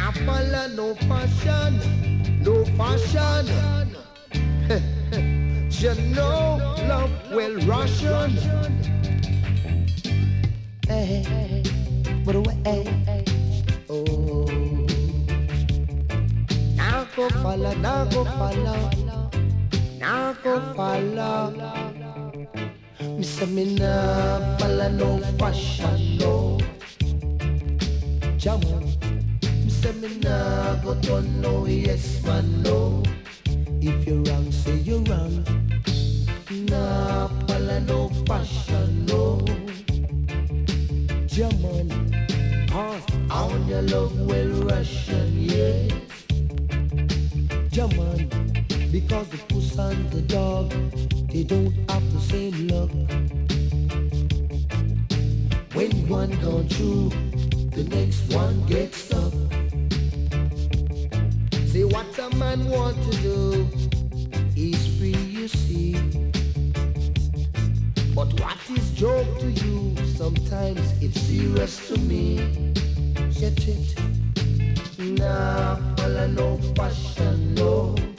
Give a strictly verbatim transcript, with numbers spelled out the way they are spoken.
Now follow no fashion, no fashion. You know love will ration. Hey, but away. Oh, now go follow, now go follow, now go follow. Me say me nah follow no fashion, no. Jam on. Me say me nah go turn no yes man, no. If you're wrong, say you're wrong. Nah follow no fashion, no. Jam on. Cause on your love will Russian, yes. Jam on. Because the puss and the dog, they don't have the same luck. When one gone through, the next one gets stuck. Say what a man want to do, he's free, you see. But what is joke to you, sometimes it's serious to me. Get it? Nah, follow no fashion, no.